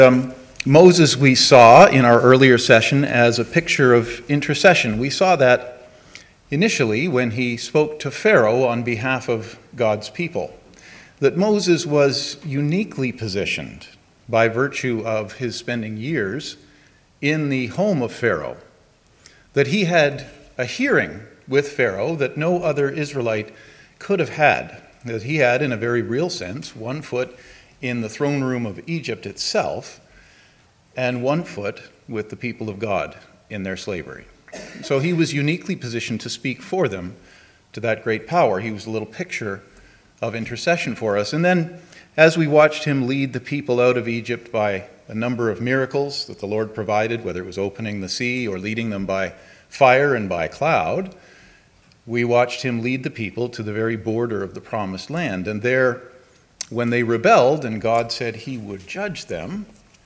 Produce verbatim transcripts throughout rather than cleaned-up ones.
Um, Moses we saw in our earlier session as a picture of intercession. We saw that initially when he spoke to Pharaoh on behalf of God's people, that Moses was uniquely positioned by virtue of his spending years in the home of Pharaoh, that he had a hearing with Pharaoh that no other Israelite could have had, that he had, in a very real sense, one foot in the throne room of Egypt itself, and one foot with the people of God in their slavery. So he was uniquely positioned to speak for them to that great power. He was a little picture of intercession for us. And then, as we watched him lead the people out of Egypt by a number of miracles that the Lord provided, whether it was opening the sea or leading them by fire and by cloud, we watched him lead the people to the very border of the promised land. And there, when they rebelled and God said he would judge them,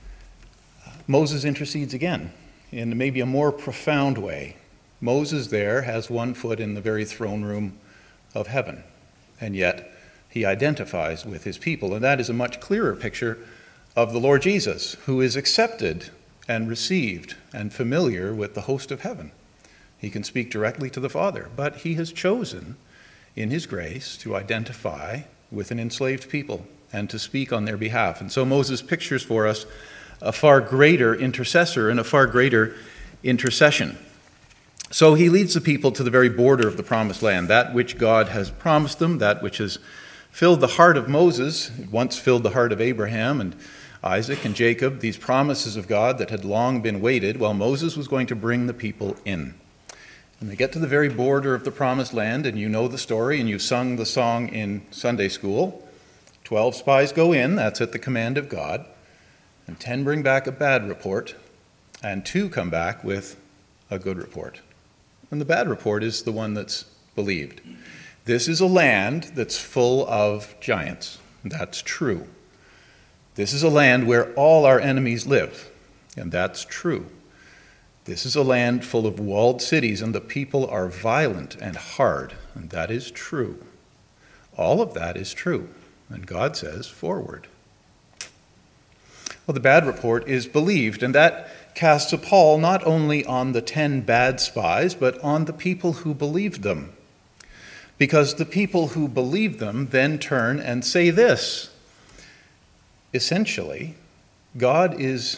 Moses intercedes again in maybe a more profound way. Moses there has one foot in the very throne room of heaven, and yet he identifies with his people. And that is a much clearer picture of the Lord Jesus, who is accepted and received and familiar with the host of heaven. He can speak directly to the Father, but he has chosen in his grace to identify with an enslaved people and to speak on their behalf. And so Moses pictures for us a far greater intercessor and a far greater intercession. So he leads the people to the very border of the promised land, that which God has promised them, that which has filled the heart of Moses, it once filled the heart of Abraham and Isaac and Jacob, these promises of God that had long been waited while Moses was going to bring the people in. And they get to the very border of the promised land, and you know the story, and you sung the song in Sunday school. Twelve spies go in, that's at the command of God, and ten bring back a bad report, and two come back with a good report. And the bad report is the one that's believed. This is a land that's full of giants. That's true. This is a land where all our enemies live, and that's true. This is a land full of walled cities, and the people are violent and hard, and that is true. All of that is true, and God says, forward. Well, the bad report is believed, and that casts a pall not only on the ten bad spies, but on the people who believed them. Because the people who believed them then turn and say this. Essentially, God is,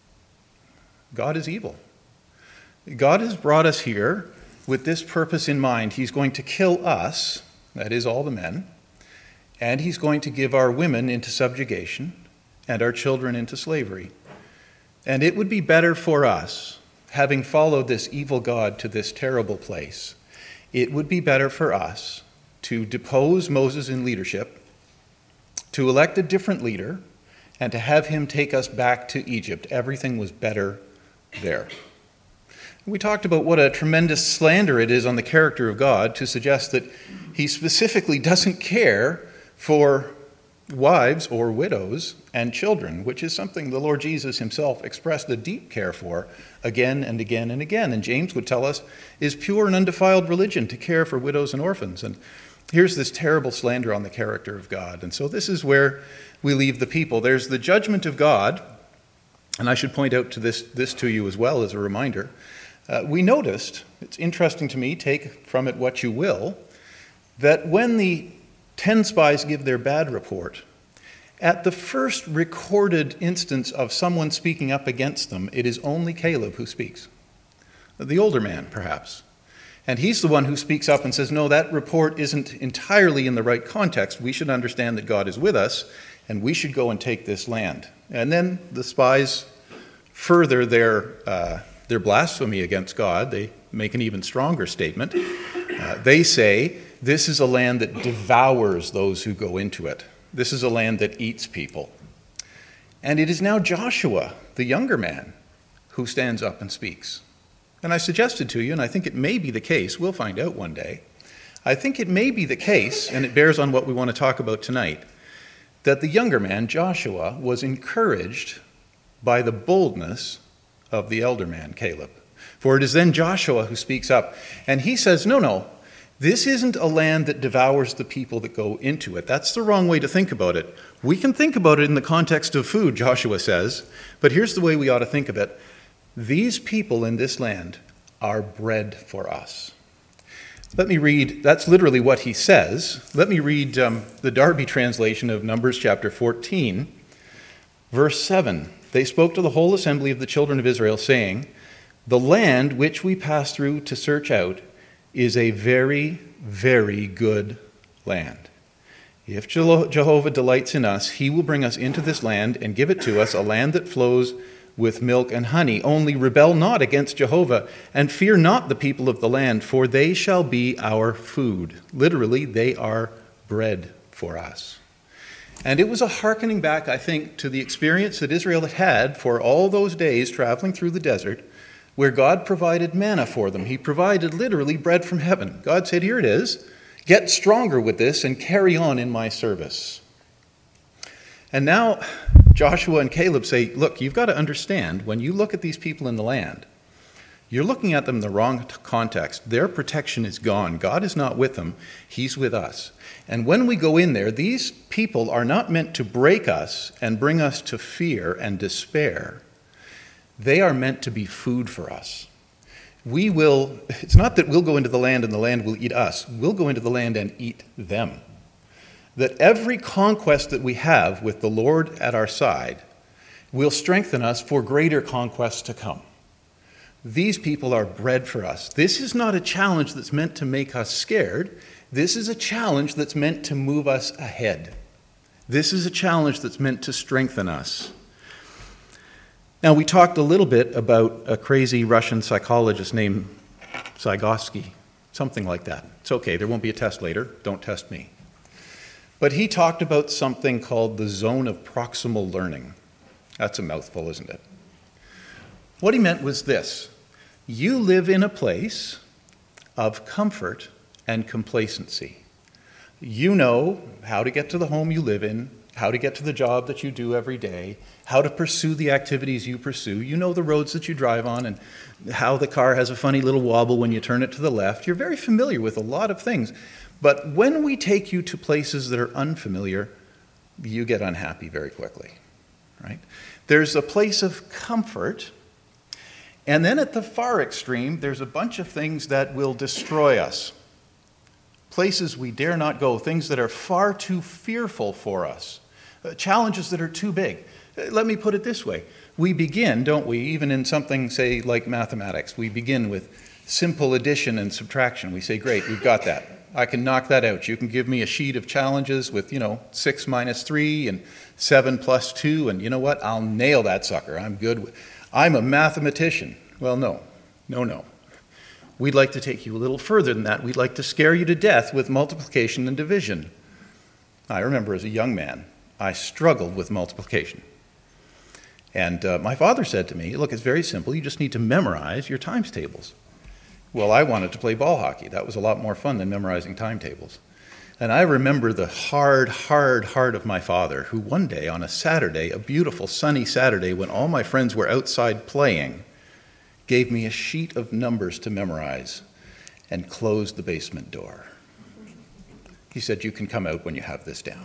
God is evil. God has brought us here with this purpose in mind. He's going to kill us, that is all the men, and he's going to give our women into subjugation and our children into slavery. And it would be better for us, having followed this evil God to this terrible place, it would be better for us to depose Moses in leadership, to elect a different leader, and to have him take us back to Egypt. Everything was better there. We talked about what a tremendous slander it is on the character of God to suggest that he specifically doesn't care for wives or widows and children, which is something the Lord Jesus himself expressed a deep care for again and again and again. And James would tell us is pure and undefiled religion to care for widows and orphans. And here's this terrible slander on the character of God. And so this is where we leave the people. There's the judgment of God, and I should point out to this, this to you as well as a reminder. Uh, we noticed, it's interesting to me, take from it what you will, that when the ten spies give their bad report, at the first recorded instance of someone speaking up against them, it is only Caleb who speaks. The older man, perhaps. And he's the one who speaks up and says, no, that report isn't entirely in the right context. We should understand that God is with us, and we should go and take this land. And then the spies further their uh, their blasphemy against God. They make an even stronger statement. Uh, they say, this is a land that devours those who go into it. This is a land that eats people. And it is now Joshua, the younger man, who stands up and speaks. And I suggested to you, and I think it may be the case, we'll find out one day, I think it may be the case, and it bears on what we want to talk about tonight, that the younger man, Joshua, was encouraged by the boldness of the elder man, Caleb. For it is then Joshua who speaks up, and he says, no, no, This isn't a land that devours the people that go into it. That's the wrong way to think about it. We can think about it in the context of food, Joshua says, but here's the way we ought to think of it. These people in this land are bread for us. Let me read, that's literally what he says. Let me read um, the Darby translation of Numbers chapter fourteen, verse seven. They spoke to the whole assembly of the children of Israel, saying, "The land which we pass through to search out is a very, very good land. If Jehovah delights in us, he will bring us into this land and give it to us, a land that flows with milk and honey. Only rebel not against Jehovah, and fear not the people of the land, for they shall be our food." Literally, they are bread for us. And it was a hearkening back, I think, to the experience that Israel had had for all those days traveling through the desert, where God provided manna for them. He provided literally bread from heaven. God said, "Here it is. Get stronger with this and carry on in my service." And now Joshua and Caleb say, look, you've got to understand, when you look at these people in the land, you're looking at them in the wrong context. Their protection is gone. God is not with them. He's with us. And when we go in there, these people are not meant to break us and bring us to fear and despair. They are meant to be food for us. We will, it's not that we'll go into the land and the land will eat us. We'll go into the land and eat them. That every conquest that we have with the Lord at our side will strengthen us for greater conquests to come. These people are bread for us. This is not a challenge that's meant to make us scared. This is a challenge that's meant to move us ahead. This is a challenge that's meant to strengthen us. Now, we talked a little bit about a crazy Russian psychologist named Vygotsky, something like that. It's okay, there won't be a test later. Don't test me. But he talked about something called the zone of proximal learning. That's a mouthful, isn't it? What he meant was this. You live in a place of comfort and complacency. You know how to get to the home you live in, how to get to the job that you do every day, how to pursue the activities you pursue. You know the roads that you drive on and how the car has a funny little wobble when you turn it to the left. You're very familiar with a lot of things. But when we take you to places that are unfamiliar, you get unhappy very quickly, right? There's a place of comfort, and then at the far extreme, there's a bunch of things that will destroy us. Places we dare not go, things that are far too fearful for us, uh, challenges that are too big. Uh, let me put it this way. We begin, don't we, even in something, say, like mathematics, we begin with simple addition and subtraction. We say, great, we've got that. I can knock that out. You can give me a sheet of challenges with, you know, six minus three and seven plus two, and you know what? I'll nail that sucker. I'm good with, I'm a mathematician. Well, no, no, no. We'd like to take you a little further than that. We'd like to scare you to death with multiplication and division. I remember as a young man, I struggled with multiplication. And uh, my father said to me, look, it's very simple. You just need to memorize your times tables. Well, I wanted to play ball hockey. That was a lot more fun than memorizing timetables. And I remember the hard, hard heart of my father, who one day on a Saturday, a beautiful sunny Saturday when all my friends were outside playing, gave me a sheet of numbers to memorize and closed the basement door. He said, you can come out when you have this down.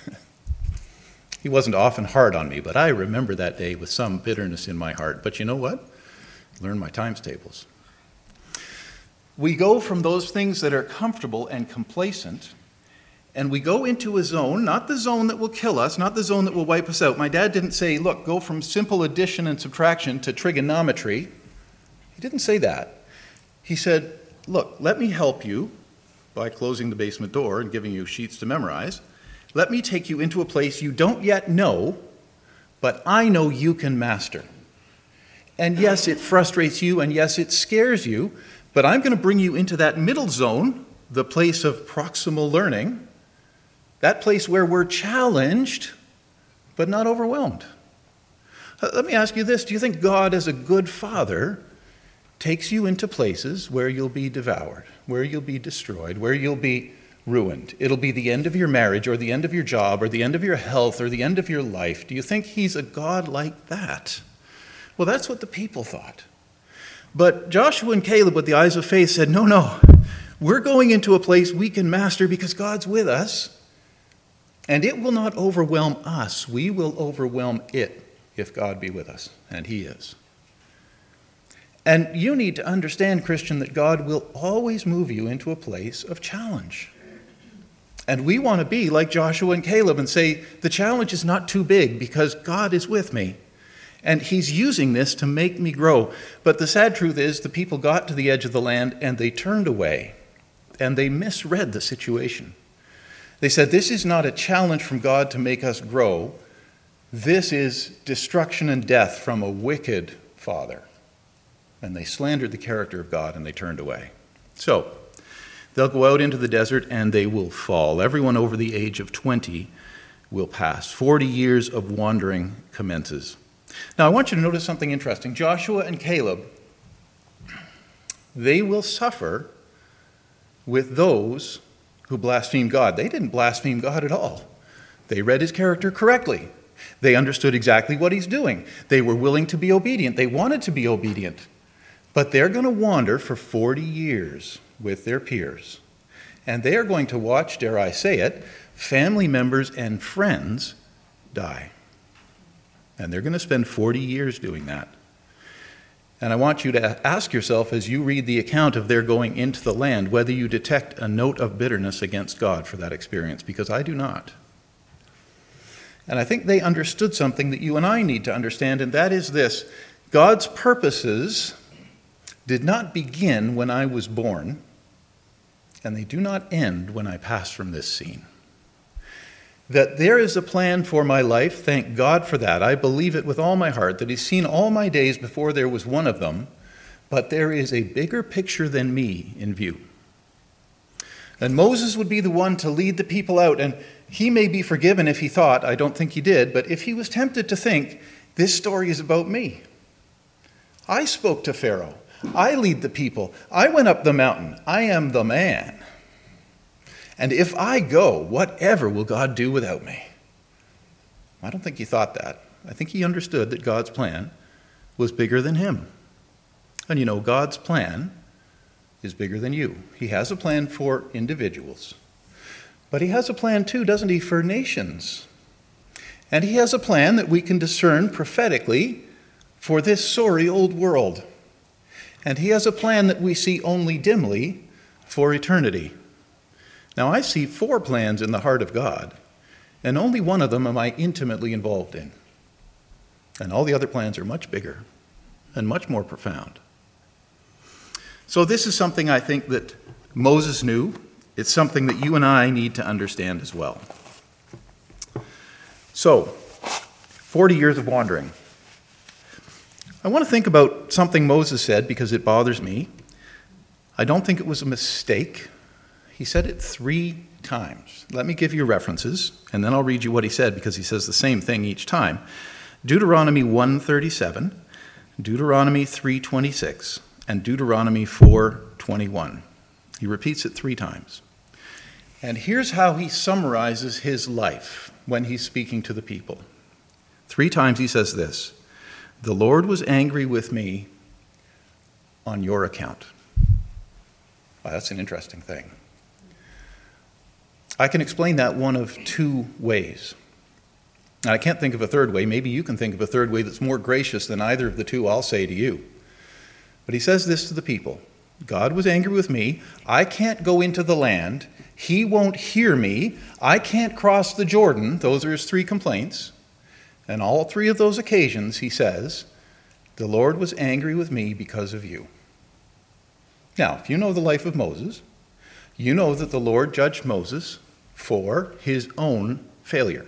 He wasn't often hard on me, but I remember that day with some bitterness in my heart. But you know what? Learn my times tables. We go from those things that are comfortable and complacent, and we go into a zone, not the zone that will kill us, not the zone that will wipe us out. My dad didn't say, look, go from simple addition and subtraction to trigonometry. He didn't say that. He said, look, let me help you by closing the basement door and giving you sheets to memorize. Let me take you into a place you don't yet know, but I know you can master. And yes, it frustrates you, and yes, it scares you, but I'm going to bring you into that middle zone, the place of proximal learning, that place where we're challenged, but not overwhelmed. Let me ask you this. Do you think God, as a good father, takes you into places where you'll be devoured, where you'll be destroyed, where you'll be ruined? It'll be the end of your marriage or the end of your job or the end of your health or the end of your life. Do you think he's a God like that? Well, that's what the people thought. But Joshua and Caleb, with the eyes of faith, said, no, no, we're going into a place we can master because God's with us. And it will not overwhelm us. We will overwhelm it if God be with us, and he is. And you need to understand, Christian, that God will always move you into a place of challenge. And we want to be like Joshua and Caleb and say, the challenge is not too big because God is with me. And he's using this to make me grow. But the sad truth is the people got to the edge of the land and they turned away. And they misread the situation. They said, this is not a challenge from God to make us grow. This is destruction and death from a wicked father. And they slandered the character of God and they turned away. So, they'll go out into the desert and they will fall. Everyone over the age of twenty will pass. Forty years of wandering commences. Now, I want you to notice something interesting. Joshua and Caleb, they will suffer with those who blaspheme God. They didn't blaspheme God at all. They read his character correctly. They understood exactly what he's doing. They were willing to be obedient. They wanted to be obedient. But they're going to wander for forty years with their peers. And they are going to watch, dare I say it, family members and friends die. And they're going to spend forty years doing that. And I want you to ask yourself as you read the account of their going into the land, whether you detect a note of bitterness against God for that experience, because I do not. And I think they understood something that you and I need to understand, and that is this: God's purposes did not begin when I was born, and they do not end when I pass from this scene. That there is a plan for my life, thank God for that. I believe it with all my heart, that he's seen all my days before there was one of them, but there is a bigger picture than me in view. And Moses would be the one to lead the people out, and he may be forgiven if he thought, I don't think he did, but if he was tempted to think, this story is about me. I spoke to Pharaoh. I lead the people. I went up the mountain. I am the man. And if I go, whatever will God do without me? I don't think he thought that. I think he understood that God's plan was bigger than him. And you know, God's plan is bigger than you. He has a plan for individuals. But he has a plan too, doesn't he, for nations? And he has a plan that we can discern prophetically for this sorry old world. And he has a plan that we see only dimly for eternity. Now, I see four plans in the heart of God, and only one of them am I intimately involved in. And all the other plans are much bigger and much more profound. So this is something I think that Moses knew. It's something that you and I need to understand as well. So, forty years of wandering. I want to think about something Moses said because it bothers me. I don't think it was a mistake. He said it three times. Let me give you references, and then I'll read you what he said because he says the same thing each time. Deuteronomy one thirty-seven, Deuteronomy three twenty-six, and Deuteronomy four twenty-one. He repeats it three times. And here's how he summarizes his life when he's speaking to the people. Three times he says this: the Lord was angry with me on your account. Wow, that's an interesting thing. I can explain that one of two ways. And I can't think of a third way. Maybe you can think of a third way that's more gracious than either of the two I'll say to you. But he says this to the people: God was angry with me. I can't go into the land. He won't hear me. I can't cross the Jordan. Those are his three complaints. And all three of those occasions, he says, the Lord was angry with me because of you. Now, if you know the life of Moses, you know that the Lord judged Moses for his own failure.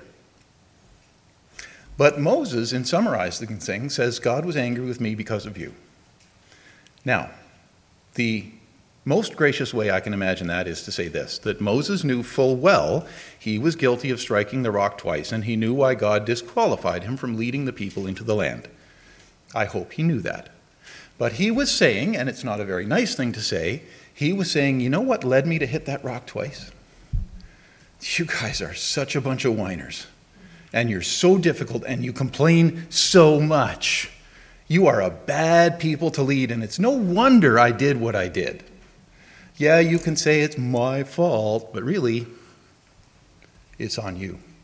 But Moses, in summarizing things, says, God was angry with me because of you. Now, the most gracious way I can imagine that is to say this, that Moses knew full well he was guilty of striking the rock twice, and he knew why God disqualified him from leading the people into the land. I hope he knew that. But he was saying, and it's not a very nice thing to say, he was saying, you know what led me to hit that rock twice? You guys are such a bunch of whiners, and you're so difficult, and you complain so much. You are a bad people to lead, and it's no wonder I did what I did. Yeah, you can say it's my fault, but really, it's on you.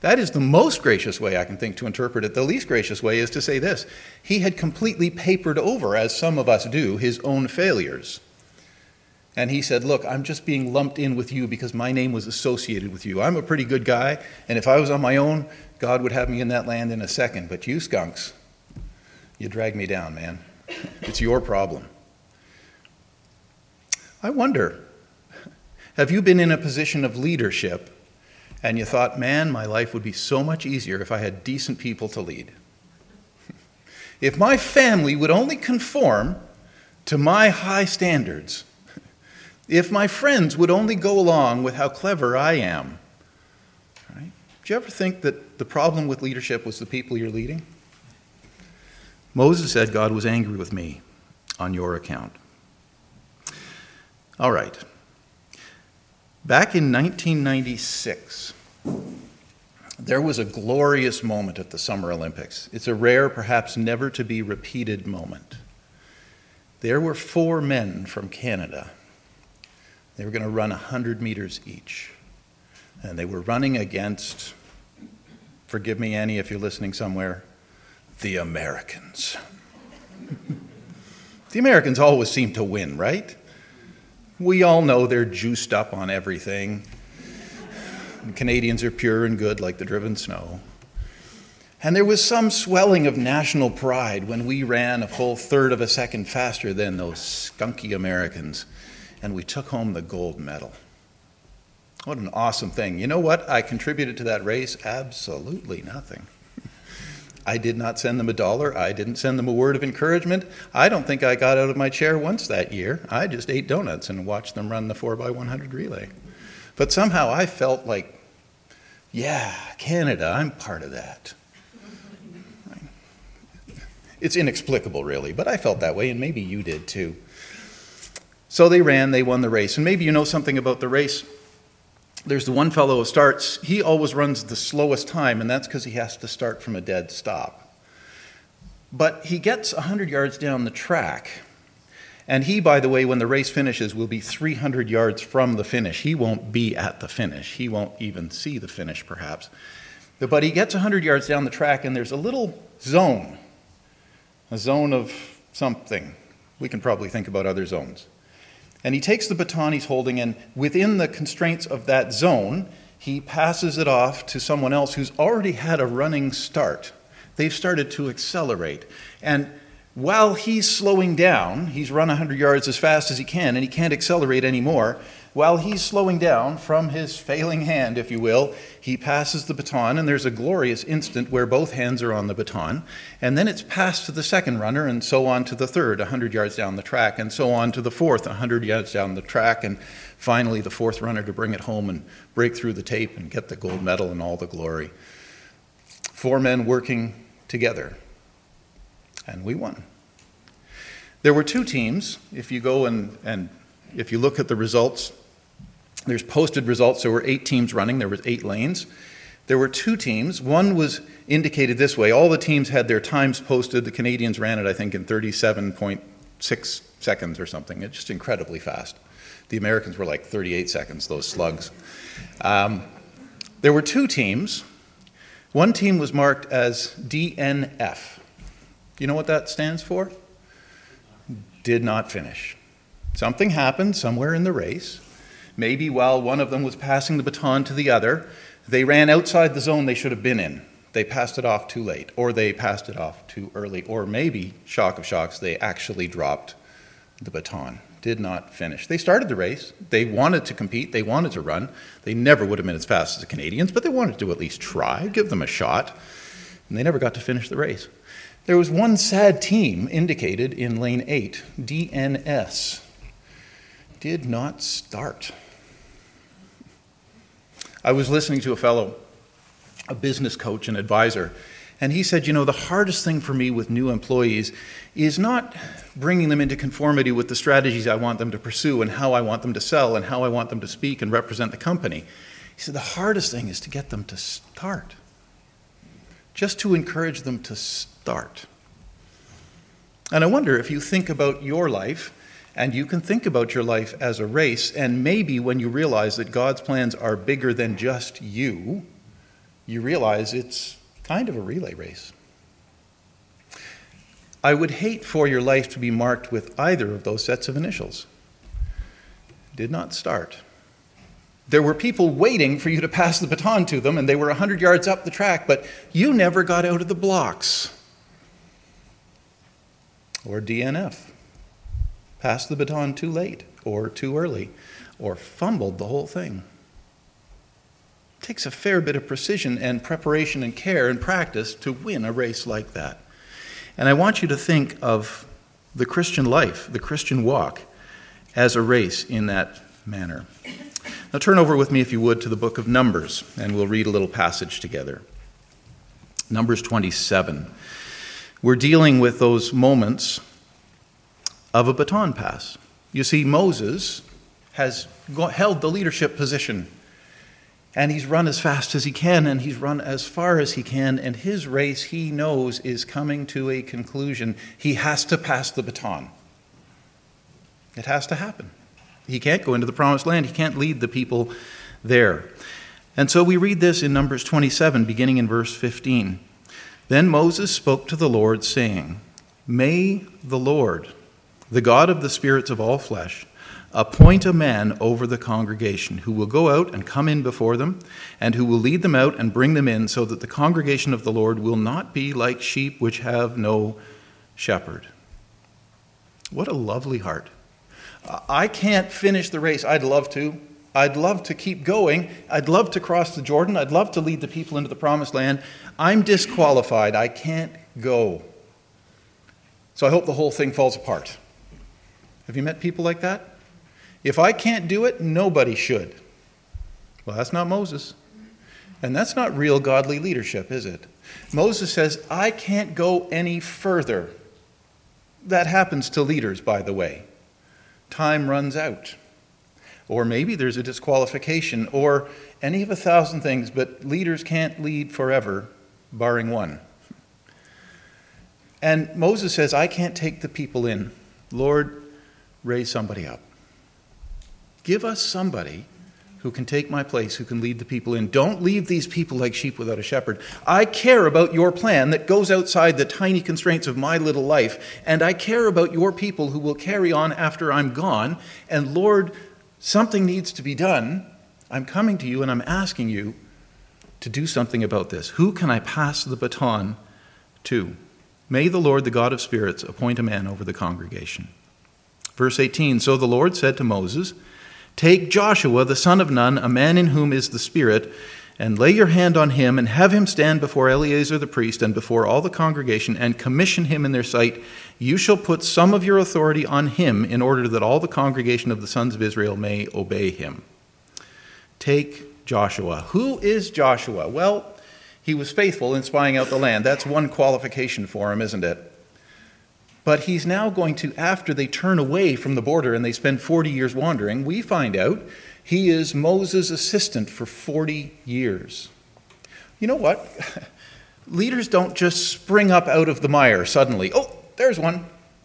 That is the most gracious way I can think to interpret it. The least gracious way is to say this: he had completely papered over, as some of us do, his own failures. And he said, look, I'm just being lumped in with you because my name was associated with you. I'm a pretty good guy, and if I was on my own, God would have me in that land in a second. But you skunks, you drag me down, man. It's your problem. I wonder, have you been in a position of leadership and you thought, man, my life would be so much easier if I had decent people to lead? If my family would only conform to my high standards, if my friends would only go along with how clever I am. Right? Do you ever think that the problem with leadership was the people you're leading? Moses said, God was angry with me on your account. All right. Back in nineteen ninety-six, there was a glorious moment at the Summer Olympics. It's a rare, perhaps never to be repeated moment. There were four men from Canada. They were going to run one hundred meters each. And they were running against, forgive me, Annie, if you're listening somewhere, the Americans. The Americans always seem to win, right? We all know they're juiced up on everything. The Canadians are pure and good like the driven snow. And there was some swelling of national pride when we ran a full third of a second faster than those skunky Americans, and we took home the gold medal. What an awesome thing. You know what I contributed to that race? Absolutely nothing. I did not send them a dollar. I didn't send them a word of encouragement. I don't think I got out of my chair once that year. I just ate donuts and watched them run the four by one hundred relay. But somehow I felt like, yeah, Canada, I'm part of that. It's inexplicable, really, but I felt that way, and maybe you did too. So they ran, they won the race. And maybe you know something about the race. There's the one fellow who starts, he always runs the slowest time, and that's because he has to start from a dead stop. But he gets one hundred yards down the track, and he, by the way, when the race finishes, will be three hundred yards from the finish. He won't be at the finish. He won't even see the finish, perhaps. But he gets one hundred yards down the track, and there's a little zone, a zone of something. We can probably think about other zones. And he takes the baton he's holding, and within the constraints of that zone, he passes it off to someone else who's already had a running start. They've started to accelerate. And while he's slowing down, he's run one hundred yards as fast as he can, and he can't accelerate anymore. While he's slowing down from his failing hand, if you will, he passes the baton, and there's a glorious instant where both hands are on the baton, and then it's passed to the second runner, and so on to the third, one hundred yards down the track, and so on to the fourth, one hundred yards down the track, and finally the fourth runner to bring it home and break through the tape and get the gold medal and all the glory. Four men working together, and we won. There were two teams. If you go and, and if you look at the results, there's posted results. There were eight teams running. There was eight lanes. There were two teams. One was indicated this way. All the teams had their times posted. The Canadians ran it, I think, in thirty-seven point six seconds or something. It's just incredibly fast. The Americans were like thirty-eight seconds, those slugs. Um, there were two teams. One team was marked as D N F. Do you know what that stands for? Did not finish. Something happened somewhere in the race. Maybe while one of them was passing the baton to the other, they ran outside the zone they should have been in. They passed it off too late, or they passed it off too early, or maybe, shock of shocks, they actually dropped the baton. Did not finish. They started the race. They wanted to compete. They wanted to run. They never would have been as fast as the Canadians, but they wanted to at least try, give them a shot, and they never got to finish the race. There was one sad team indicated in lane eight, D N S. Did not start. I was listening to a fellow, a business coach and advisor, and he said, you know, the hardest thing for me with new employees is not bringing them into conformity with the strategies I want them to pursue and how I want them to sell and how I want them to speak and represent the company. He said, the hardest thing is to get them to start. Just to encourage them to start. And I wonder if you think about your life, and you can think about your life as a race, and maybe when you realize that God's plans are bigger than just you, you realize it's kind of a relay race. I would hate for your life to be marked with either of those sets of initials. Did not start. There were people waiting for you to pass the baton to them, and they were one hundred yards up the track, but you never got out of the blocks. Or D N F. Passed the baton too late, or too early, or fumbled the whole thing. It takes a fair bit of precision and preparation and care and practice to win a race like that. And I want you to think of the Christian life, the Christian walk, as a race in that manner. Now turn over with me, if you would, to the book of Numbers, and we'll read a little passage together. Numbers twenty-seven. We're dealing with those moments of a baton pass. You see, Moses has held the leadership position, and he's run as fast as he can, and he's run as far as he can, and his race, he knows, is coming to a conclusion. He has to pass the baton. It has to happen. He can't go into the promised land. He can't lead the people there. And so we read this in Numbers twenty-seven, beginning in verse fifteen. Then Moses spoke to the Lord, saying, May the Lord, the God of the spirits of all flesh, appoint a man over the congregation who will go out and come in before them, and who will lead them out and bring them in, so that the congregation of the Lord will not be like sheep which have no shepherd. What a lovely heart. I can't finish the race. I'd love to. I'd love to keep going. I'd love to cross the Jordan. I'd love to lead the people into the promised land. I'm disqualified. I can't go. So I hope the whole thing falls apart. Have you met people like that? If I can't do it, nobody should. Well, that's not Moses. And that's not real godly leadership, is it? Moses says, I can't go any further. That happens to leaders, by the way. Time runs out. Or maybe there's a disqualification, or any of a thousand things, but leaders can't lead forever, barring one. And Moses says, I can't take the people in. Lord, raise somebody up. Give us somebody who can take my place, who can lead the people in. Don't leave these people like sheep without a shepherd. I care about your plan that goes outside the tiny constraints of my little life, and I care about your people who will carry on after I'm gone. And Lord, something needs to be done. I'm coming to you and I'm asking you to do something about this. Who can I pass the baton to? May the Lord, the God of spirits, appoint a man over the congregation. Verse eighteen, so the Lord said to Moses, take Joshua, the son of Nun, a man in whom is the Spirit, and lay your hand on him, and have him stand before Eleazar the priest and before all the congregation, and commission him in their sight. You shall put some of your authority on him, in order that all the congregation of the sons of Israel may obey him. Take Joshua. Who is Joshua? Well, he was faithful in spying out the land. That's one qualification for him, isn't it? But he's now going to, after they turn away from the border and they spend forty years wandering, we find out he is Moses' assistant for forty years. You know what? Leaders don't just spring up out of the mire suddenly. Oh, there's one.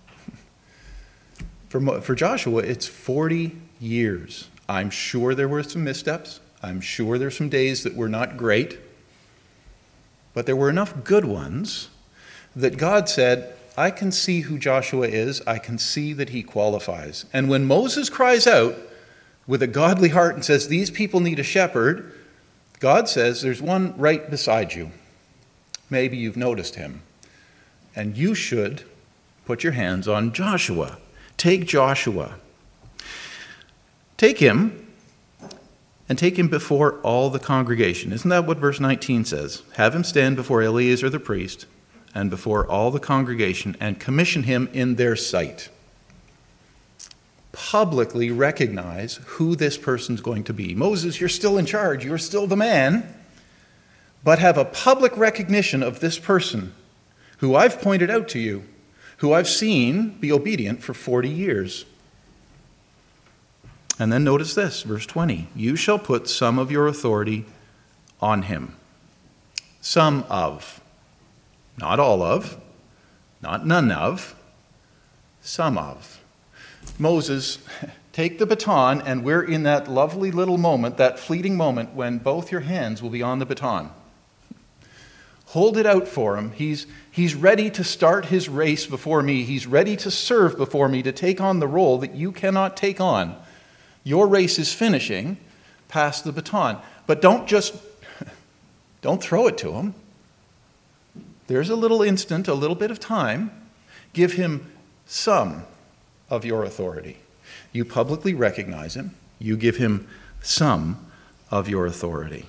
For, for Joshua, it's forty years. I'm sure there were some missteps. I'm sure there's some days that were not great. But there were enough good ones that God said, I can see who Joshua is. I can see that he qualifies. And when Moses cries out with a godly heart and says, these people need a shepherd, God says, there's one right beside you. Maybe you've noticed him. And you should put your hands on Joshua. Take Joshua. Take him and take him before all the congregation. Isn't that what verse nineteen says? Have him stand before Eleazar the priest and before all the congregation, and commission him in their sight. Publicly recognize who this person's going to be. Moses, you're still in charge. You're still the man. But have a public recognition of this person who I've pointed out to you, who I've seen be obedient for forty years. And then notice this, verse twenty. You shall put some of your authority on him. Some of. Not all of, not none of, some of. Moses, take the baton, and we're in that lovely little moment, that fleeting moment when both your hands will be on the baton. Hold it out for him. He's, he's ready to start his race before me. He's ready to serve before me, to take on the role that you cannot take on. Your race is finishing. Pass the baton. But don't just, don't throw it to him. There's a little instant, a little bit of time. Give him some of your authority. You publicly recognize him. You give him some of your authority.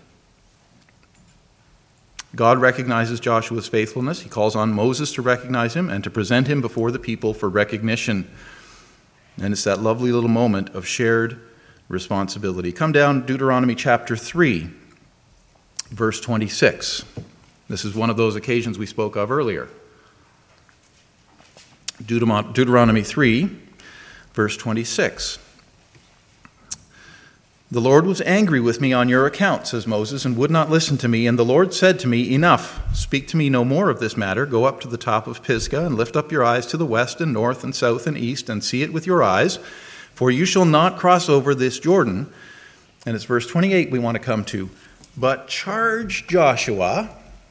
God recognizes Joshua's faithfulness. He calls on Moses to recognize him and to present him before the people for recognition. And it's that lovely little moment of shared responsibility. Come down, Deuteronomy chapter three, verse twenty-six. This is one of those occasions we spoke of earlier. Deuteronomy three, verse twenty-six. The Lord was angry with me on your account, says Moses, and would not listen to me. And the Lord said to me, enough, speak to me no more of this matter. Go up to the top of Pisgah and lift up your eyes to the west and north and south and east and see it with your eyes, for you shall not cross over this Jordan. And it's verse twenty-eight we want to come to. But charge Joshua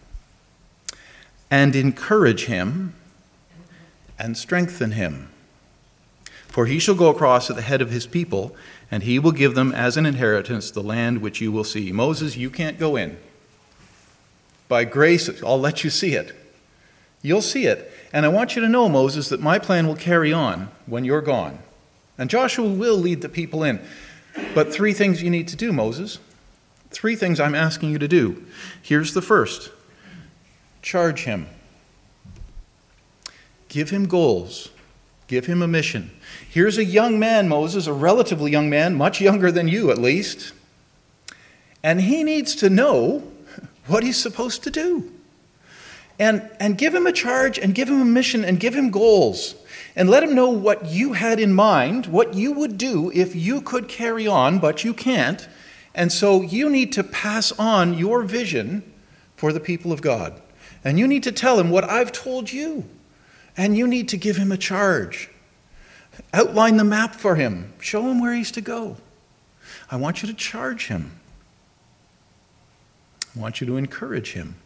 and encourage him and strengthen him. For he shall go across at the head of his people, and he will give them as an inheritance the land which you will see. Moses, you can't go in. By grace, I'll let you see it. You'll see it. And I want you to know, Moses, that my plan will carry on when you're gone. And Joshua will lead the people in. But three things you need to do, Moses. Three things I'm asking you to do. Here's the first. Charge him. Give him goals. Give him a mission. Here's a young man, Moses, a relatively young man, much younger than you at least. And he needs to know what he's supposed to do. And, and give him a charge and give him a mission and give him goals. And let him know what you had in mind, what you would do if you could carry on, but you can't. And so you need to pass on your vision for the people of God. And you need to tell him what I've told you. And you need to give him a charge. Outline the map for him. Show him where he's to go. I want you to charge him. I want you to encourage him.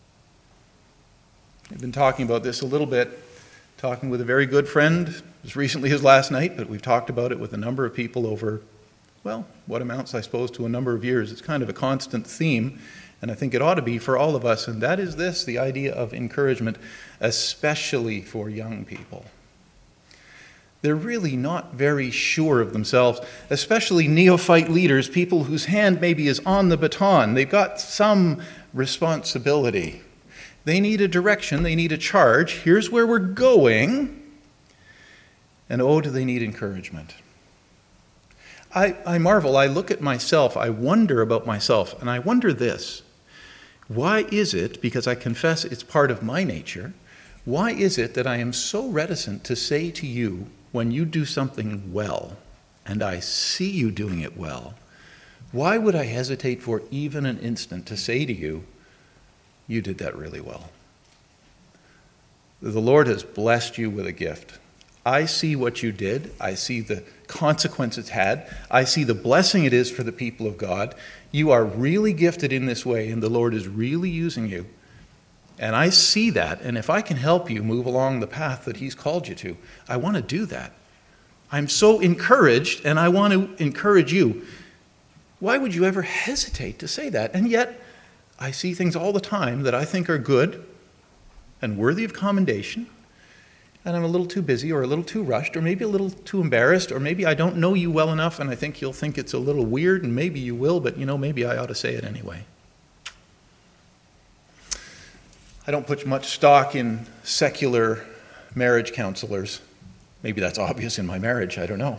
I've been talking about this a little bit, talking with a very good friend as recently as last night, but we've talked about it with a number of people over, well, what amounts, I suppose, to a number of years. It's kind of a constant theme, and I think it ought to be for all of us, and that is this, the idea of encouragement, especially for young people. They're really not very sure of themselves, especially neophyte leaders, people whose hand maybe is on the baton. They've got some responsibility. They need a direction. They need a charge. Here's where we're going. And oh, do they need encouragement. I, I marvel. I look at myself. I wonder about myself. And I wonder this. Why is it, because I confess it's part of my nature, why is it that I am so reticent to say to you, when you do something well, and I see you doing it well, why would I hesitate for even an instant to say to you, you did that really well? The Lord has blessed you with a gift. I see what you did. I see the consequence it's had. I see the blessing it is for the people of God. You are really gifted in this way, and the Lord is really using you. And I see that, and if I can help you move along the path that he's called you to, I want to do that. I'm so encouraged, and I want to encourage you. Why would you ever hesitate to say that? And yet, I see things all the time that I think are good and worthy of commendation, and I'm a little too busy or a little too rushed or maybe a little too embarrassed, or maybe I don't know you well enough and I think you'll think it's a little weird, and maybe you will, but you know, maybe I ought to say it anyway. I don't put much stock in secular marriage counselors. Maybe that's obvious in my marriage, I don't know.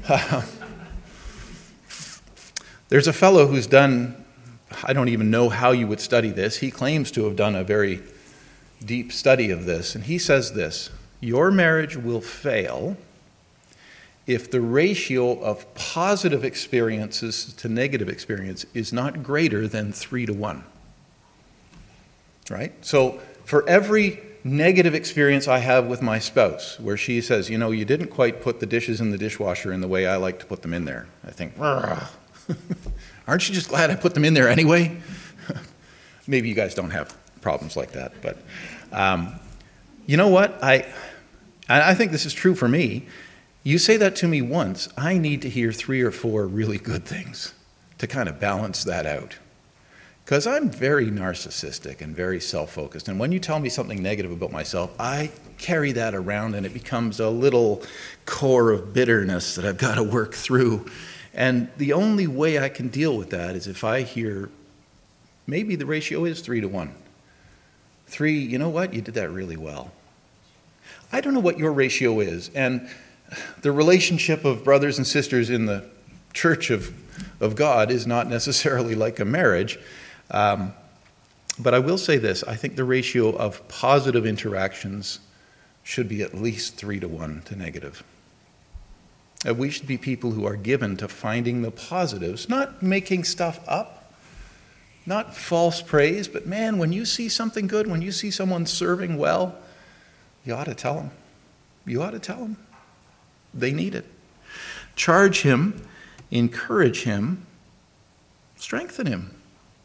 There's a fellow who's done, I don't even know how you would study this. He claims to have done a very deep study of this, and he says this: your marriage will fail if the ratio of positive experiences to negative experience is not greater than three to one. Right? So for every negative experience I have with my spouse, where she says, you know, you didn't quite put the dishes in the dishwasher in the way I like to put them in there, I think, aren't you just glad I put them in there anyway? Maybe you guys don't have problems like that. But um, you know what? I, I think this is true for me. You say that to me once, I need to hear three or four really good things to kind of balance that out. Because I'm very narcissistic and very self-focused. And when you tell me something negative about myself, I carry that around and it becomes a little core of bitterness that I've got to work through. And the only way I can deal with that is if I hear, maybe the ratio is three to one. Three, you know what? You did that really well. I don't know what your ratio is. And the relationship of brothers and sisters in the church of, of God is not necessarily like a marriage. Um, but I will say this, I think the ratio of positive interactions should be at least three to one to negative. Uh, we should be people who are given to finding the positives, not making stuff up, not false praise, but man, when you see something good, when you see someone serving well, you ought to tell them. You ought to tell them. They need it. Charge him, encourage him, strengthen him.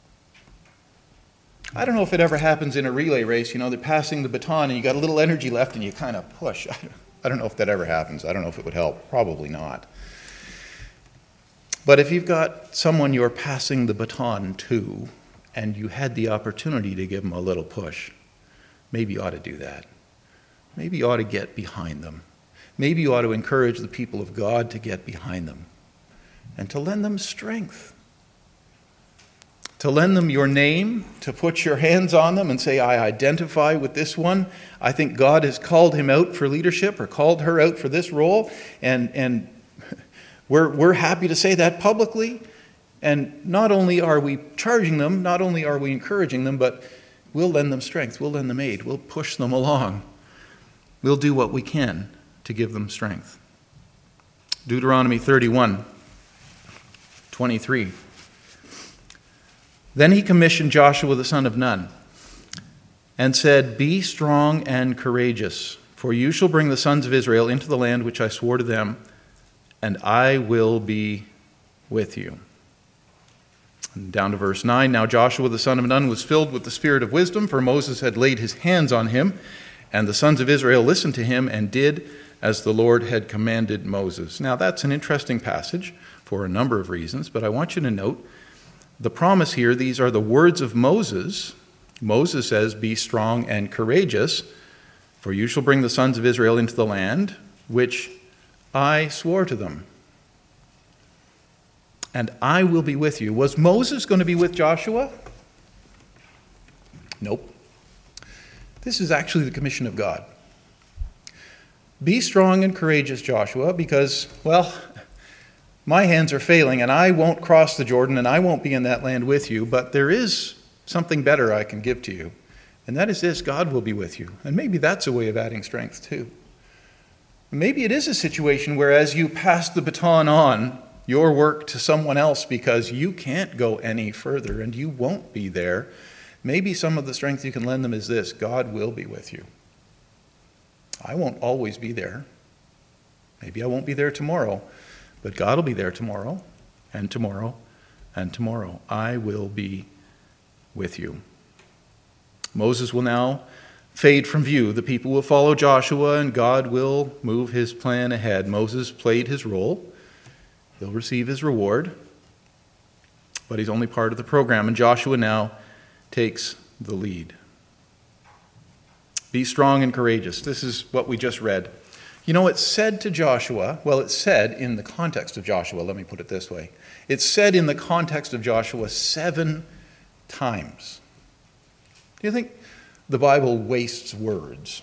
I don't know if it ever happens in a relay race, you know, they're passing the baton and you got a little energy left and you kind of push. I don't know if that ever happens. I don't know if it would help. Probably not. But if you've got someone you're passing the baton to and you had the opportunity to give them a little push, maybe you ought to do that. Maybe you ought to get behind them. Maybe you ought to encourage the people of God to get behind them and to lend them strength. To lend them your name, to put your hands on them and say, I identify with this one. I think God has called him out for leadership or called her out for this role. And, and we're, we're happy to say that publicly. And not only are we charging them, not only are we encouraging them, but we'll lend them strength. We'll lend them aid. We'll push them along. We'll do what we can to give them strength. Deuteronomy thirty-one, twenty-three. Then he commissioned Joshua the son of Nun and said, Be strong and courageous, for you shall bring the sons of Israel into the land which I swore to them, and I will be with you. And down to verse nine. Now Joshua the son of Nun was filled with the spirit of wisdom, for Moses had laid his hands on him, and the sons of Israel listened to him and did as the Lord had commanded Moses. Now that's an interesting passage for a number of reasons, but I want you to note the promise here, these are the words of Moses. Moses says, Be strong and courageous, for you shall bring the sons of Israel into the land which I swore to them. And I will be with you. Was Moses going to be with Joshua? Nope. This is actually the commission of God. Be strong and courageous, Joshua, because, well, my hands are failing, and I won't cross the Jordan, and I won't be in that land with you, but there is something better I can give to you, and that is this, God will be with you. And maybe that's a way of adding strength too. Maybe it is a situation where as you pass the baton on your work to someone else because you can't go any further and you won't be there, maybe some of the strength you can lend them is this, God will be with you. I won't always be there. Maybe I won't be there tomorrow. But God will be there tomorrow, and tomorrow, and tomorrow. I will be with you. Moses will now fade from view. The people will follow Joshua, and God will move his plan ahead. Moses played his role. He'll receive his reward, but he's only part of the program, and Joshua now takes the lead. Be strong and courageous. This is what we just read. You know, it's said to Joshua, well, it's said in the context of Joshua, let me put it this way. It's said in the context of Joshua seven times. Do you think the Bible wastes words?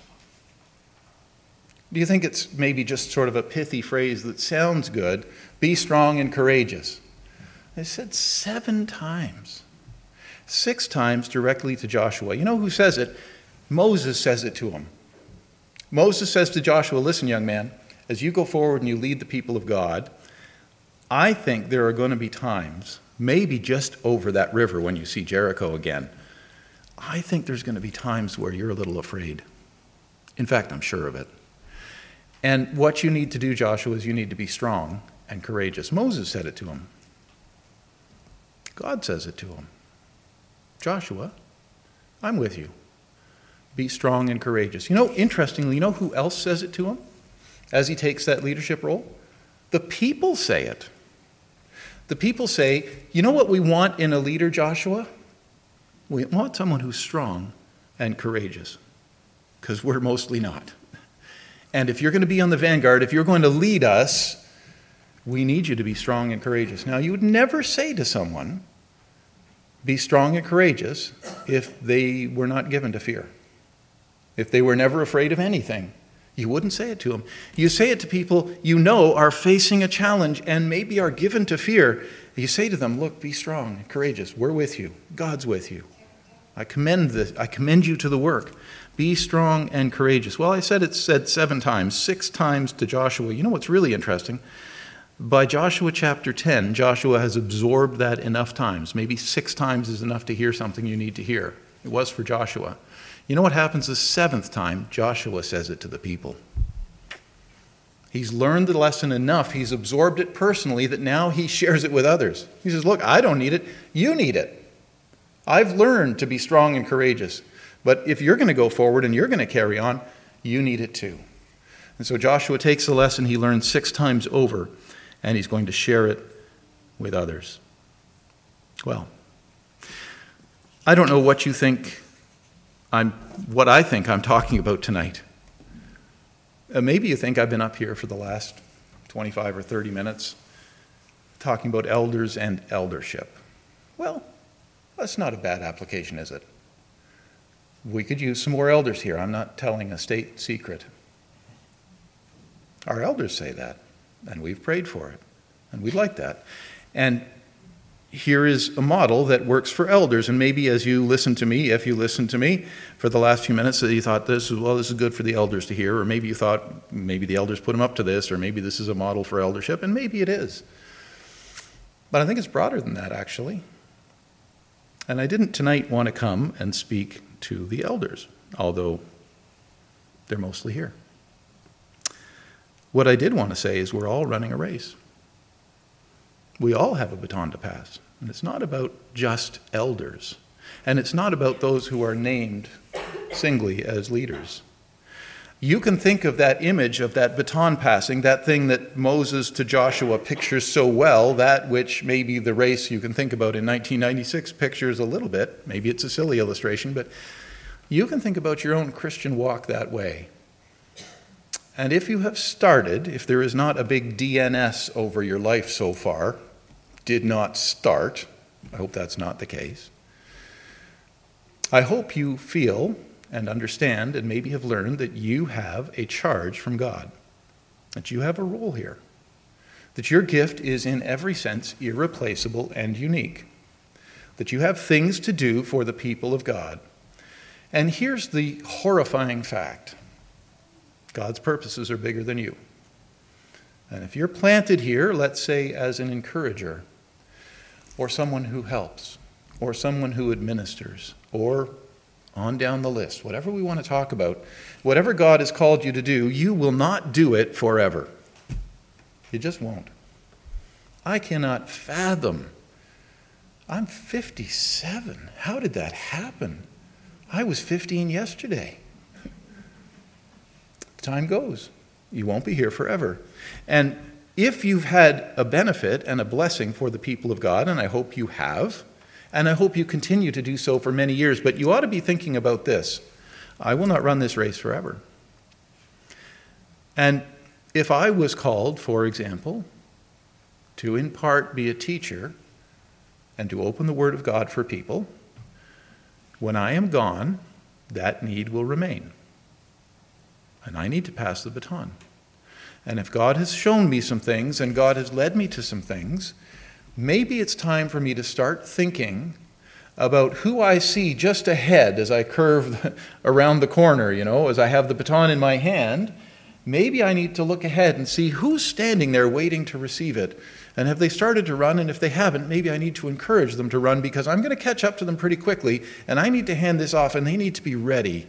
Do you think it's maybe just sort of a pithy phrase that sounds good? Be strong and courageous. It's said seven times. Six times directly to Joshua. You know who says it? Moses says it to him. Moses says to Joshua, listen, young man, as you go forward and you lead the people of God, I think there are going to be times, maybe just over that river when you see Jericho again, I think there's going to be times where you're a little afraid. In fact, I'm sure of it. And what you need to do, Joshua, is you need to be strong and courageous. Moses said it to him. God says it to him. Joshua, I'm with you. Be strong and courageous. You know, interestingly, you know who else says it to him as he takes that leadership role? The people say it. The people say, you know what we want in a leader, Joshua? We want someone who's strong and courageous, because we're mostly not. And if you're going to be on the vanguard, if you're going to lead us, we need you to be strong and courageous. Now, you would never say to someone, be strong and courageous, if they were not given to fear. If they were never afraid of anything, you wouldn't say it to them. You say it to people you know are facing a challenge and maybe are given to fear. You say to them, look, be strong and courageous. We're with you. God's with you. I commend this. I commend you to the work. Be strong and courageous. Well, I said it's said seven times, six times to Joshua. You know what's really interesting? By Joshua chapter ten, Joshua has absorbed that enough times. Maybe six times is enough to hear something you need to hear. It was for Joshua. You know what happens the seventh time? Joshua says it to the people. He's learned the lesson enough. He's absorbed it personally that now he shares it with others. He says, look, I don't need it. You need it. I've learned to be strong and courageous. But if you're going to go forward and you're going to carry on, you need it too. And so Joshua takes the lesson he learned six times over, and he's going to share it with others. Well, I don't know what you think I'm, what I think I'm talking about tonight. Uh, maybe you think I've been up here for the last twenty-five or thirty minutes talking about elders and eldership. Well, that's not a bad application, is it? We could use some more elders here. I'm not telling a state secret. Our elders say that, and we've prayed for it, and we'd like that. And here is a model that works for elders, and maybe as you listen to me, if you listened to me for the last few minutes, that you thought this is, well, this is good for the elders to hear, or maybe you thought maybe the elders put them up to this, or maybe this is a model for eldership, and maybe it is. But I think it's broader than that, actually. And I didn't tonight want to come and speak to the elders, although they're mostly here. What I did want to say is we're all running a race. We all have a baton to pass. And it's not about just elders. And it's not about those who are named singly as leaders. You can think of that image of that baton passing, that thing that Moses to Joshua pictures so well, that which maybe the race you can think about in nineteen ninety-six pictures a little bit. Maybe it's a silly illustration, but you can think about your own Christian walk that way. And if you have started, if there is not a big D N S over your life so far, did not start, I hope that's not the case, I hope you feel and understand and maybe have learned that you have a charge from God, that you have a role here, that your gift is in every sense irreplaceable and unique, that you have things to do for the people of God. And here's the horrifying fact. God's purposes are bigger than you. And if you're planted here, let's say as an encourager, or someone who helps, or someone who administers, or on down the list, whatever we want to talk about, whatever God has called you to do, you will not do it forever. You just won't. I cannot fathom. I'm fifty-seven. How did that happen? I was fifteen yesterday. Time goes. You won't be here forever. And if you've had a benefit and a blessing for the people of God, and I hope you have, and I hope you continue to do so for many years, but you ought to be thinking about this. I will not run this race forever. And if I was called, for example, to in part be a teacher and to open the Word of God for people, when I am gone, that need will remain. And I need to pass the baton. And if God has shown me some things and God has led me to some things, maybe it's time for me to start thinking about who I see just ahead as I curve around the corner, you know, as I have the baton in my hand. Maybe I need to look ahead and see who's standing there waiting to receive it. And have they started to run? And if they haven't, maybe I need to encourage them to run, because I'm going to catch up to them pretty quickly, and I need to hand this off, and they need to be ready.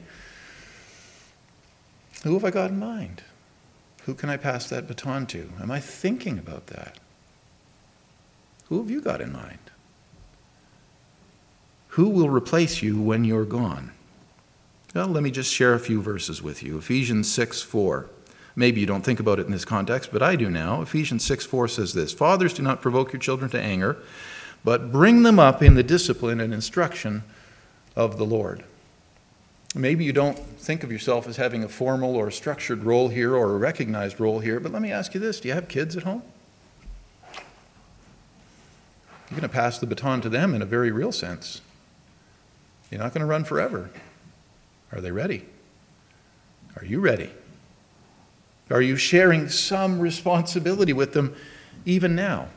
Who have I got in mind? Who can I pass that baton to? Am I thinking about that? Who have you got in mind? Who will replace you when you're gone? Well, let me just share a few verses with you. Ephesians six four. Maybe you don't think about it in this context, but I do now. Ephesians six four says this, "Fathers, do not provoke your children to anger, but bring them up in the discipline and instruction of the Lord." Maybe you don't think of yourself as having a formal or structured role here or a recognized role here, but let me ask you this. Do you have kids at home? You're going to pass the baton to them in a very real sense. You're not going to run forever. Are they ready? Are you ready? Are you sharing some responsibility with them even now?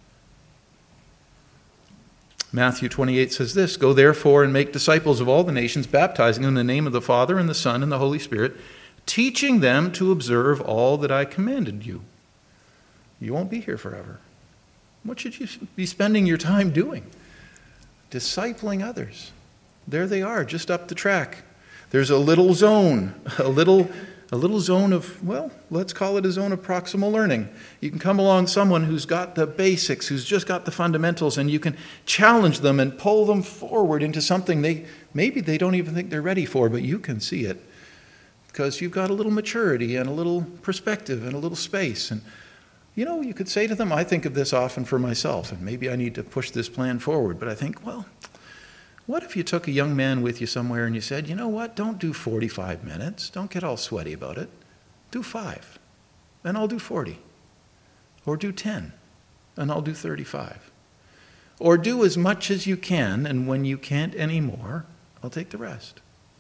Matthew twenty-eight says this, "Go therefore and make disciples of all the nations, baptizing them in the name of the Father and the Son and the Holy Spirit, teaching them to observe all that I commanded you." You won't be here forever. What should you be spending your time doing? Discipling others. There they are, just up the track. There's a little zone, a little a little zone of, well, let's call it a zone of proximal learning. You can come along someone who's got the basics, who's just got the fundamentals, and you can challenge them and pull them forward into something they maybe they don't even think they're ready for, but you can see it because you've got a little maturity and a little perspective and a little space. And, you know, you could say to them, I think of this often for myself, and maybe I need to push this plan forward, but I think, well, what if you took a young man with you somewhere and you said, you know what, don't do forty-five minutes. Don't get all sweaty about it. Do five, and I'll do forty. Or do ten, and I'll do thirty-five. Or do as much as you can, and when you can't anymore, I'll take the rest.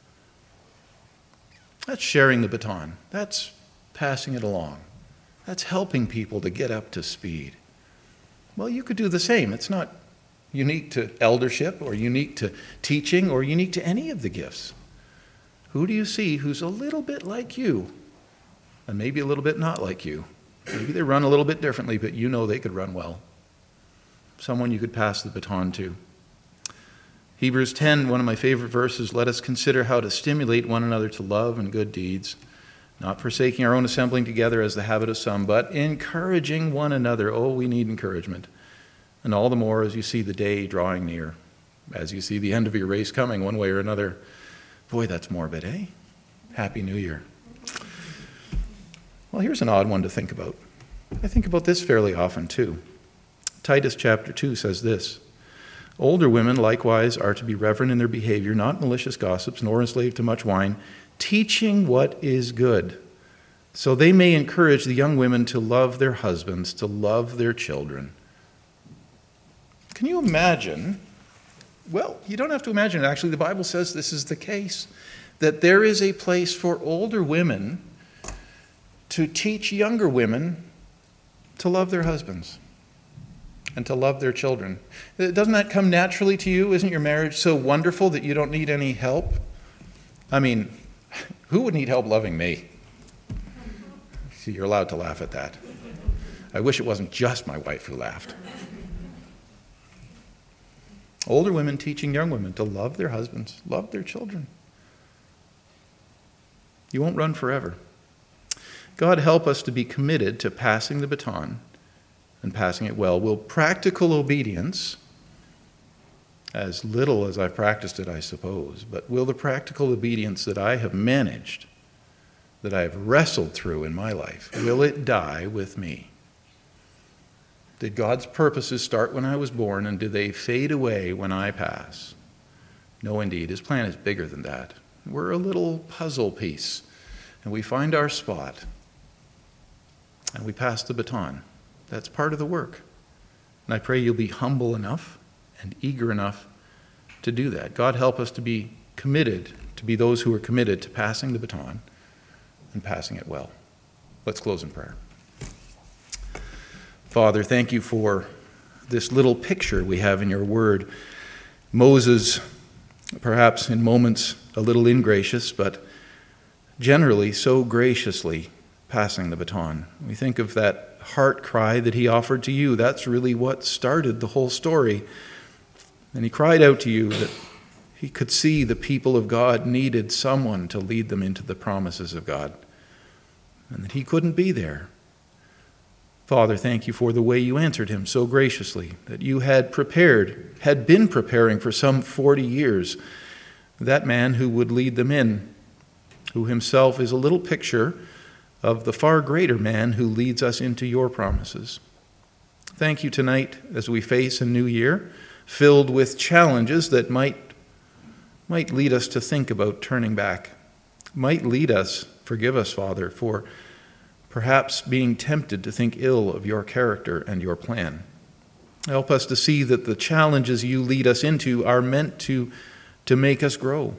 That's sharing the baton. That's passing it along. That's helping people to get up to speed. Well, you could do the same. It's not unique to eldership or unique to teaching or unique to any of the gifts. Who do you see who's a little bit like you and maybe a little bit not like you? Maybe they run a little bit differently, but you know they could run well. Someone you could pass the baton to. Hebrews ten, one of my favorite verses, "Let us consider how to stimulate one another to love and good deeds, not forsaking our own assembling together as the habit of some, but encouraging one another." Oh, we need encouragement. And all the more as you see the day drawing near, as you see the end of your race coming one way or another. Boy, that's morbid, eh? Happy New Year. Well, here's an odd one to think about. I think about this fairly often too. Titus chapter two says this, "Older women likewise are to be reverent in their behavior, not malicious gossips, nor enslaved to much wine, teaching what is good, so they may encourage the young women to love their husbands, to love their children." Can you imagine? Well, you don't have to imagine it. Actually, the Bible says this is the case, that there is a place for older women to teach younger women to love their husbands and to love their children. Doesn't that come naturally to you? Isn't your marriage so wonderful that you don't need any help? I mean, who would need help loving me? See, you're allowed to laugh at that. I wish it wasn't just my wife who laughed. Older women teaching young women to love their husbands, love their children. You won't run forever. God help us to be committed to passing the baton and passing it well. Will practical obedience, as little as I've practiced it, I suppose, but will the practical obedience that I have managed, that I have wrestled through in my life, will it die with me? Did God's purposes start when I was born, and do they fade away when I pass? No, indeed. His plan is bigger than that. We're a little puzzle piece, and we find our spot, and we pass the baton. That's part of the work. And I pray you'll be humble enough and eager enough to do that. God help us to be committed, to be those who are committed to passing the baton and passing it well. Let's close in prayer. Father, thank you for this little picture we have in your word. Moses, perhaps in moments a little ingracious, but generally so graciously passing the baton. We think of that heart cry that he offered to you. That's really what started the whole story. And he cried out to you that he could see the people of God needed someone to lead them into the promises of God, and that he couldn't be there. Father, thank you for the way you answered him so graciously, that you had prepared, had been preparing for some forty years, that man who would lead them in, who himself is a little picture of the far greater man who leads us into your promises. Thank you tonight as we face a new year filled with challenges that might, might lead us to think about turning back, might lead us, forgive us, Father, for perhaps being tempted to think ill of your character and your plan. Help us to see that the challenges you lead us into are meant to, to make us grow.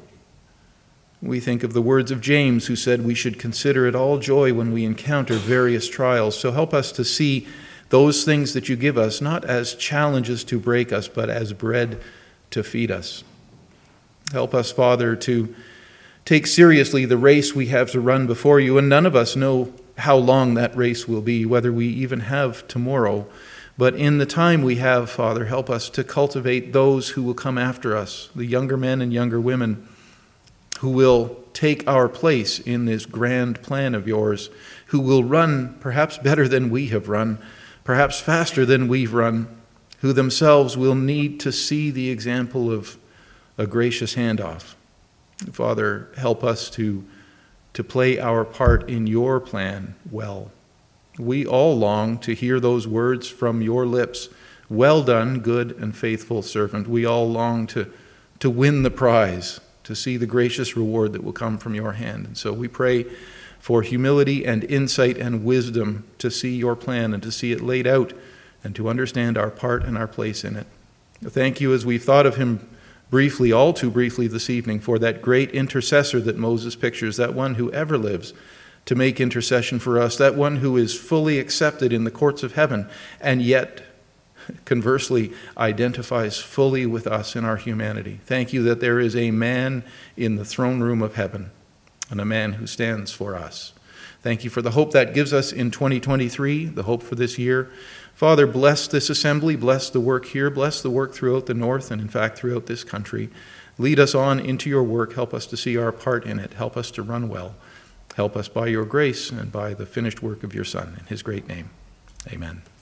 We think of the words of James, who said we should consider it all joy when we encounter various trials. So help us to see those things that you give us not as challenges to break us, but as bread to feed us. Help us, Father, to take seriously the race we have to run before you, and none of us know how long that race will be, whether we even have tomorrow. But in the time we have, Father, help us to cultivate those who will come after us, the younger men and younger women, who will take our place in this grand plan of yours, who will run perhaps better than we have run, perhaps faster than we've run, who themselves will need to see the example of a gracious handoff. Father, help us to, to play our part in your plan well. We all long to hear those words from your lips, "Well done, good and faithful servant." We all long to, to win the prize, to see the gracious reward that will come from your hand. And so we pray for humility and insight and wisdom to see your plan and to see it laid out and to understand our part and our place in it. Thank you, as we've thought of him briefly, all too briefly this evening, for that great intercessor that Moses pictures, that one who ever lives to make intercession for us, that one who is fully accepted in the courts of heaven and yet conversely identifies fully with us in our humanity. Thank you that there is a man in the throne room of heaven and a man who stands for us. Thank you for the hope that gives us in twenty twenty-three, the hope for this year. Father, bless this assembly, bless the work here, bless the work throughout the north and in fact throughout this country. Lead us on into your work. Help us to see our part in it. Help us to run well. Help us by your grace and by the finished work of your Son. In his great name, amen.